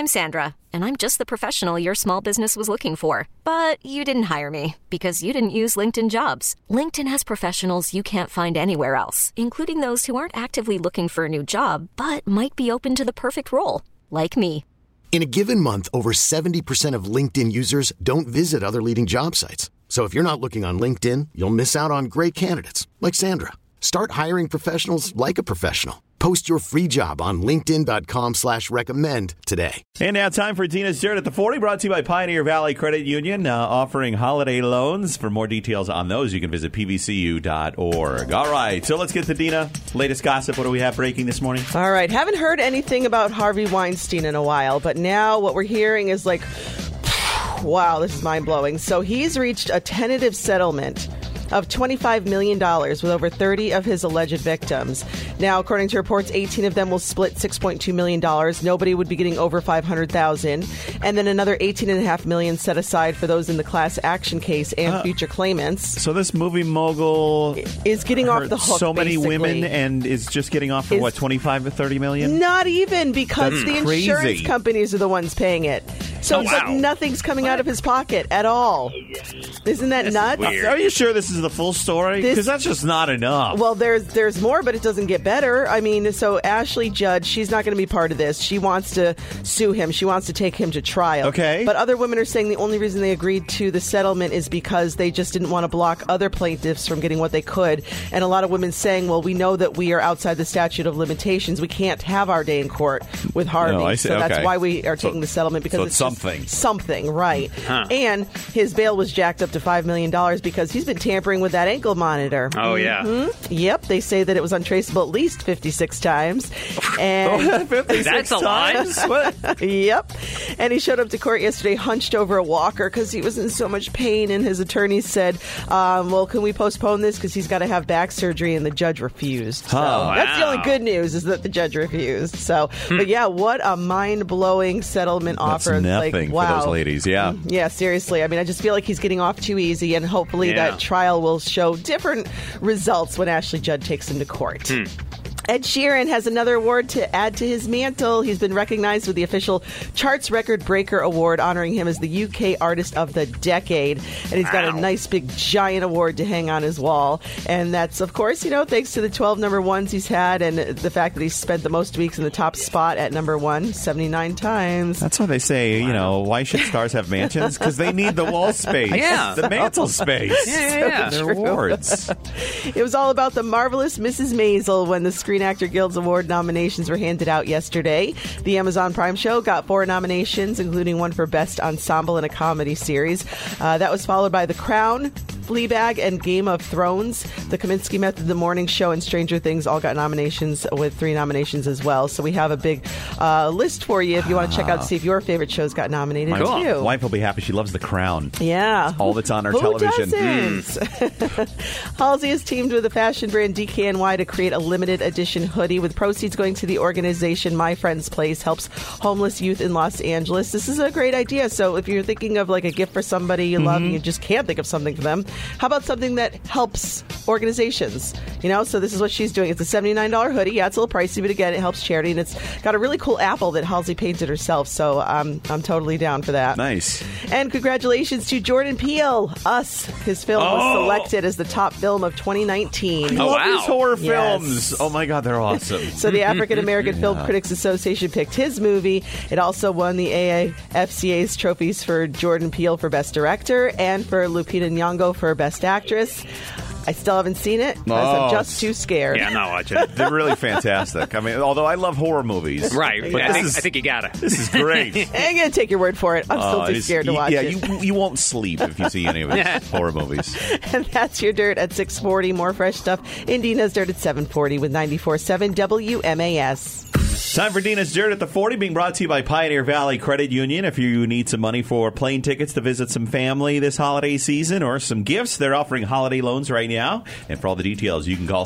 I'm Sandra, and I'm just the professional your small business was looking for. But you didn't hire me because you didn't use LinkedIn Jobs. LinkedIn has professionals you can't find anywhere else, including those who aren't actively looking for a new job, but might be open to the perfect role, like me. In a given month, over 70% of LinkedIn users don't visit other leading job sites. So if you're not looking on LinkedIn, you'll miss out on great candidates like Sandra. Start hiring professionals like a professional. Post your free job on linkedin.com/recommend today. And now time for Dina's Dirt at the 40, brought to you by Pioneer Valley Credit Union, offering holiday loans. For more details on those, you can visit pvcu.org. All right, so let's get to Dina. Latest gossip. What do we have breaking this morning? All right, haven't heard anything about Harvey Weinstein in a while, but now what we're hearing is like, wow, this is mind-blowing. So he's reached a tentative settlement of $25 million with over 30 of his alleged victims. Now, according to reports, 18 of them will split $6.2 million. Nobody would be getting over $500,000. And then another $18.5 million set aside for those in the class action case and future claimants. So this movie mogul is getting off the hook, so many basically. Women and is just getting off for, what, 25 to 30 million? Not even, because the crazy. insurance companies are the ones paying it. So it's like nothing's coming out of his pocket at all. Isn't that nuts? Are you sure this is the full story? Because that's just not enough. Well, there's more, but it doesn't get better. I mean, so Ashley Judd, she's not going to be part of this. She wants to sue him. She wants to take him to trial. Okay. But other women are saying the only reason they agreed to the settlement is because they just didn't want to block other plaintiffs from getting what they could. And a lot of women saying, well, we know that we are outside the statute of limitations. We can't have our day in court with Harvey. No, I see. So that's Okay. why we are taking the settlement, because it's something. Something, right. And his bail was jacked up to $5 million because he's been tampering with that ankle monitor. Oh, yeah. Yep. They say that it was untraceable at least 56 times. And 56 That's a lot. times? What? Yep. And he showed up to court yesterday hunched over a walker because he was in so much pain. And his attorney said, well, can we postpone this because he's got to have back surgery? And the judge refused. So that's the only good news, is that the judge refused. So, but yeah, what a mind-blowing settlement offer. That's nothing like, for wow. those ladies, yeah. Yeah, seriously. I mean, I just feel like he's getting off too easy, and hopefully that trial will show different results when Ashley Judd takes him to court. Ed Sheeran has another award to add to his mantle. He's been recognized with the official Charts Record Breaker Award, honoring him as the UK Artist of the Decade. And he's got a nice big giant award to hang on his wall. And that's, of course, thanks to the 12 number ones he's had and the fact that he's spent the most weeks in the top spot at number one 79 times. That's why they say, why should stars have mansions? Because they need the wall space. Yeah. The mantle space. Yeah. Their awards. It was all about the marvelous Mrs. Maisel when the Screen Actor Guild's award nominations were handed out yesterday. The Amazon Prime show got 4 nominations, including one for Best Ensemble in a Comedy Series. That was followed by The Crown, Fleabag, and Game of Thrones. The Kaminsky Method, The Morning Show, and Stranger Things all got nominations, with 3 nominations as well. So we have a big list for you if you want to check out to see if your favorite shows got nominated too. My wife will be happy. She loves The Crown. Yeah. All that's on our Who television. doesn't? Halsey has teamed with the fashion brand DKNY to create a limited edition hoodie, with proceeds going to the organization My Friend's Place, helps homeless youth in Los Angeles. This is a great idea. So if you're thinking of like a gift for somebody you love and you just can't think of something for them, how about something that helps organizations? So this is what she's doing. It's a $79 hoodie. Yeah, it's a little pricey, but again, it helps charity, and it's got a really cool apple that Halsey painted herself. So I'm totally down for that. Nice. And congratulations to Jordan Peele. Us. His film was selected as the top film of 2019. I love these horror Yes. films. Oh my God, they're awesome. So the African American Film Critics Association picked his movie. It also won the AAFCA's trophies for Jordan Peele for Best Director and for Lupita Nyong'o for Best Actress. I still haven't seen it because I'm just too scared. Yeah, I'm not watching it. They're really fantastic. I mean, although I love horror movies. Right. But I this think you got it. This is great. I'm going to take your word for it. I'm still too scared to watch it. You won't sleep if you see any of his horror movies. And that's your Dirt at 6:40. More fresh stuff in Dina's Dirt at 7:40 with 94.7 WMAS. Time for Dina's Dirt at the 40, being brought to you by Pioneer Valley Credit Union. If you need some money for plane tickets to visit some family this holiday season or some gifts, they're offering holiday loans right now. And for all the details, you can call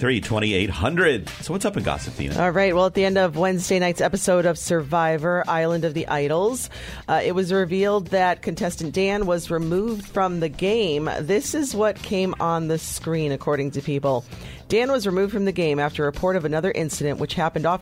733-2800. So what's up in gossip, Dina? All right. Well, at the end of Wednesday night's episode of Survivor, Island of the Idols, it was revealed that contestant Dan was removed from the game. This is what came on the screen, according to people. Dan was removed from the game after a report of another incident which happened off camera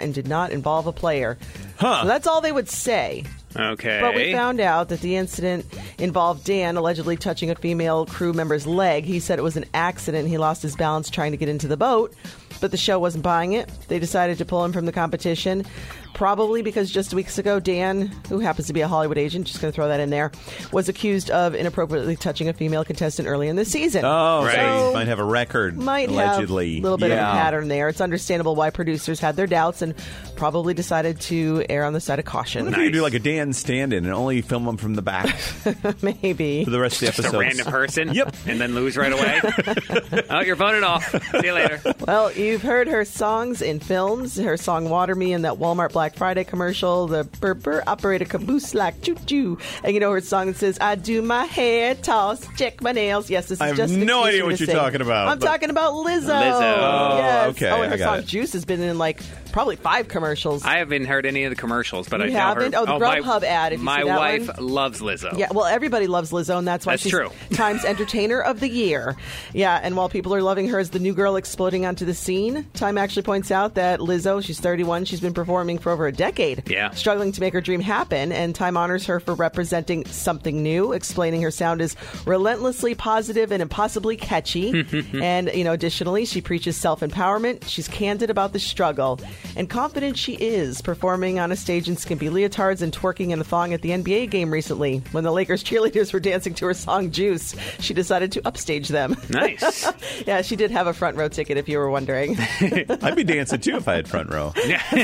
and did not involve a player. Huh. So that's all they would say. Okay. But we found out that the incident involved Dan allegedly touching a female crew member's leg. He said it was an accident. He lost his balance trying to get into the boat, but the show wasn't buying it. They decided to pull him from the competition, probably because just weeks ago, Dan, who happens to be a Hollywood agent, just going to throw that in there, was accused of inappropriately touching a female contestant early in the season. Oh, Right. so he might have a record, Might allegedly. have a little bit of a pattern there. It's understandable why producers had their doubts and probably decided to err on the side of caution. What if you do like a Dan stand-in and only film him from the back Maybe. for the rest of the episodes? Just a random person? Yep. And then lose right away? Oh, you're voted off. See you later. Well, you've heard her songs in films. Her song Water Me in that Walmart Black Friday commercial. The burr burr operator caboose like choo-choo. And you know her song that says, I do my hair toss, check my nails. Yes, this is I have just an no excuse idea for me what to you're sing. talking about, I'm but- talking about Lizzo. Lizzo. Oh, Yes. okay, Oh, and her I got song it. Juice has been in like probably 5 commercials. I haven't heard any of the commercials, but You I know haven't? her. Oh, the Grubhub ad, if you my see that wife one. loves Lizzo. Yeah, well, everybody loves Lizzo, and that's why That's she's true. Time's Entertainer of the Year. Yeah, and while people are loving her as the new girl exploding onto the scene, Time actually points out that Lizzo, she's 31, she's been performing for over a decade, Yeah. struggling to make her dream happen, and Time honors her for representing something new, explaining her sound is relentlessly positive and impossibly catchy. And, you know, additionally, she preaches self-empowerment, she's candid about the struggle, and confident she is, performing on a stage in skimpy leotards and twerking in a thong at the NBA game recently. When the Lakers cheerleaders were dancing to her song Juice, she decided to upstage them. Nice. Yeah, she did have a front row ticket, if you were wondering. I'd be dancing too if I had front row.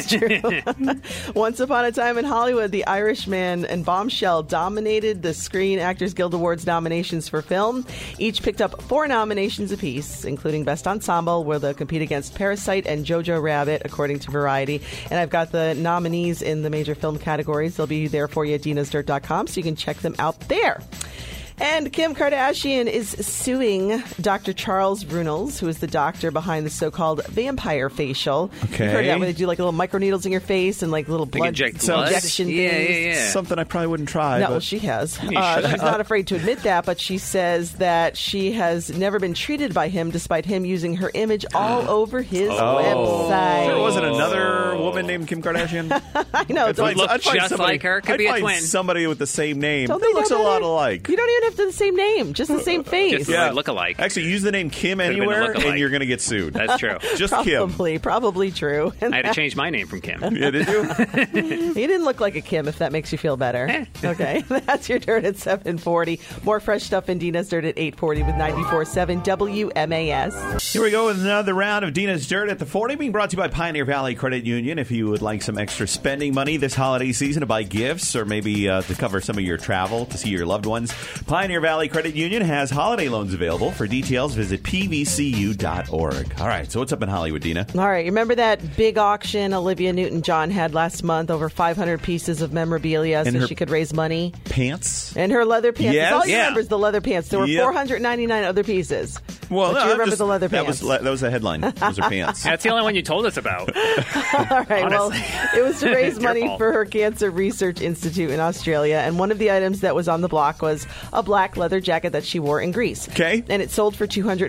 Once upon a time in Hollywood, The Irishman and Bombshell dominated the Screen Actors Guild Awards nominations for film. Each picked up 4 nominations apiece, including Best Ensemble, where they'll compete against Parasite and Jojo Rabbit, according to Variety. And I've got the nominees in the major film categories. They'll be there for you at dinasdirt.com, so you can check them out there. And Kim Kardashian is suing Dr. Charles Runels, who is the doctor behind the so-called vampire facial. Okay. You've heard that, where they do like little microneedles in your face and like little blood inject blood? injection Yeah, things. yeah. Oh, Something I probably wouldn't try. No, but well, she has. should. She's not afraid to admit that, but she says that she has never been treated by him, despite him using her image all over his website. There wasn't another woman named Kim Kardashian. I know. I'd find- look I'd find just somebody- like her. Could I'd be a find twin. somebody with the same name. Don't That they know looks a lot better? alike. You don't even have to have the same name, just the same face. Just like look-alike. Actually, use the name Kim been a anywhere, look-alike. and you're going to get sued. That's true. Just Kim. Probably true. I had to change my name from Kim. Yeah, did you? You didn't look like a Kim, if that makes you feel better. Okay, that's your Dirt at 7:40. More fresh stuff in Dina's Dirt at 8:40 with 94.7 WMAS. Here we go with another round of Dina's Dirt at the 40, being brought to you by Pioneer Valley Credit Union. If you would like some extra spending money this holiday season to buy gifts or maybe to cover some of your travel to see your loved ones, Pioneer Valley Credit Union has holiday loans available. For details, visit pvcu.org. All right, so what's up in Hollywood, Dina? All right, remember that big auction Olivia Newton-John had last month? Over 500 pieces of memorabilia so her- she could raise money. Pants? And her leather pants. Yes. That's all you Yeah. remember is the leather pants. There were Yep. 499 other pieces. Well, But no, you remember just- the leather that pants. that was the headline. Those are pants. That's the only one you told us about. All right, well, it was to raise It's your money fault. for her Cancer Research Institute in Australia, and one of the items that was on the block was a black leather jacket that she wore in Greece. Okay. And it sold for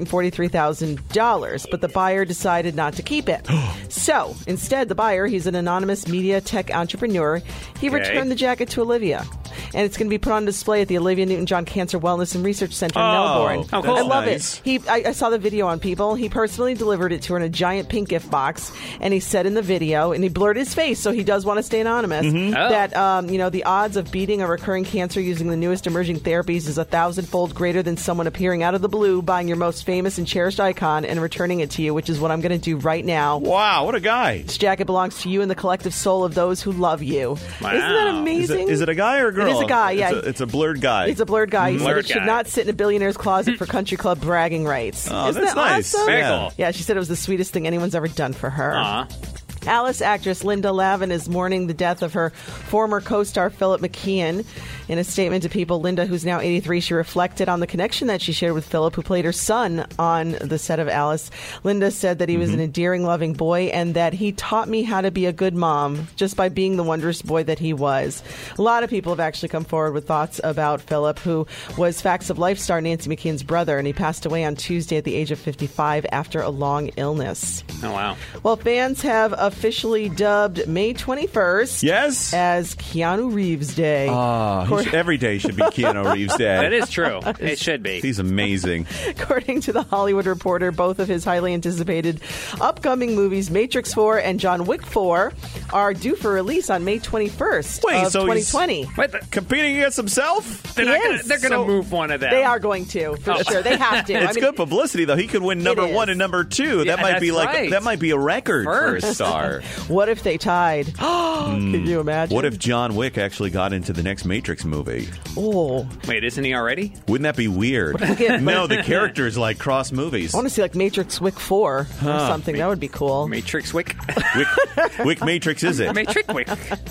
$243,000, but the buyer decided not to keep it. So, instead, the buyer, he's an anonymous media tech entrepreneur, he Okay. returned the jacket to Olivia. And it's going to be put on display at the Olivia Newton-John Cancer Wellness and Research Center in Melbourne. Oh, cool. I love Nice. it. I saw the video on People. He personally delivered it to her in a giant pink gift box, and he said in the video, and he blurred his face, so he does want to stay anonymous, that the odds of beating a recurring cancer using the newest emerging therapies is 1,000-fold greater than someone appearing out of the blue, buying your most famous and cherished icon, and returning it to you, which is what I'm going to do right now. Wow, what a guy. This jacket belongs to you and the collective soul of those who love you. Wow. Isn't that Is it- amazing? Is it a guy or a girl? It is a guy, yeah. It's a blurred guy. It's a blurred guy. He said Blurred it should guy. not sit in a billionaire's closet for country club bragging rights. Oh, Isn't that's that nice. awesome? Very Yeah. cool. Yeah, she said it was the sweetest thing anyone's ever done for her. Aw. Alice actress Linda Lavin is mourning the death of her former co-star Philip McKeon. In a statement to People, Linda, who's now 83, she reflected on the connection that she shared with Philip, who played her son on the set of Alice. Linda said that he was an endearing, loving boy and that he taught me how to be a good mom just by being the wondrous boy that he was. A lot of people have actually come forward with thoughts about Philip, who was Facts of Life star Nancy McKeon's brother, and he passed away on Tuesday at the age of 55 after a long illness. Oh, wow. Well, fans have officially dubbed May 21st Yes? as Keanu Reeves Day. Every day should be Keanu Reeves Day. That is true. It should be. He's amazing. According to The Hollywood Reporter, both of his highly anticipated upcoming movies, Matrix 4 and John Wick 4, are due for release on May 21st of 2020. Competing against himself? They're going to move one of them. They are going to, for sure. They have to. It's good publicity, though. He could win number 1 and number 2. Yeah, that might be right. that might be a record for a star. What if they tied? Can you imagine? What if John Wick actually got into the next Matrix movie? Oh. Wait, isn't he already? Wouldn't that be weird? No, the characters like cross movies. I want to see like Matrix Wick 4 or something. That would be cool. Matrix Wick. Wick Matrix is it? Matrix Wick.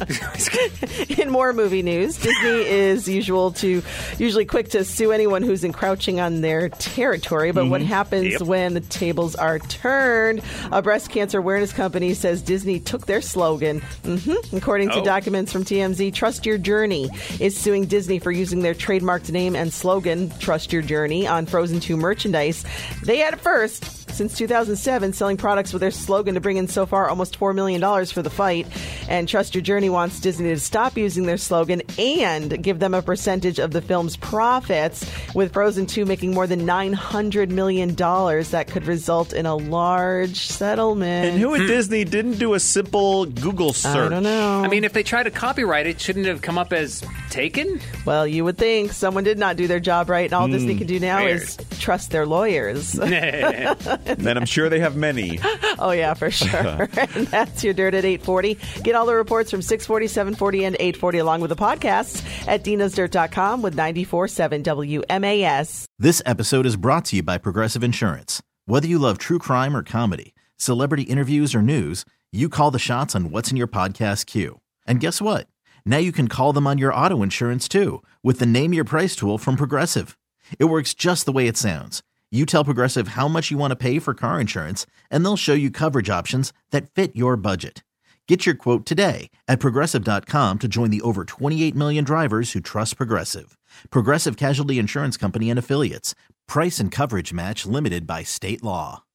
In more movie news, Disney is usually quick to sue anyone who's encroaching on their territory. But what happens when the tables are turned? A breast cancer awareness company says Disney took their slogan. According to documents from TMZ, Trust Your Journey is suing Disney for using their trademarked name and slogan, Trust Your Journey, on Frozen 2 merchandise. They had it first. Since 2007, selling products with their slogan to bring in so far almost $4 million for the fight. And Trust Your Journey wants Disney to stop using their slogan and give them a percentage of the film's profits, with Frozen 2 making more than $900 million. That could result in a large settlement. And who at Disney didn't do a simple Google search? I don't know. I mean, if they try to copyright it, shouldn't it have come up as taken? Well, you would think someone did not do their job right, and all Disney can do now is trust their lawyers. And I'm sure they have many. Oh, yeah, for sure. And that's your Dirt at 840. Get all the reports from 640, 740, and 840, along with the podcasts at dinasdirt.com with 94.7 WMAS. This episode is brought to you by Progressive Insurance. Whether you love true crime or comedy, celebrity interviews or news, you call the shots on what's in your podcast queue. And guess what? Now you can call them on your auto insurance, too, with the Name Your Price tool from Progressive. It works just the way it sounds. You tell Progressive how much you want to pay for car insurance, and they'll show you coverage options that fit your budget. Get your quote today at Progressive.com to join the over 28 million drivers who trust Progressive. Progressive Casualty Insurance Company and Affiliates. Price and coverage match limited by state law.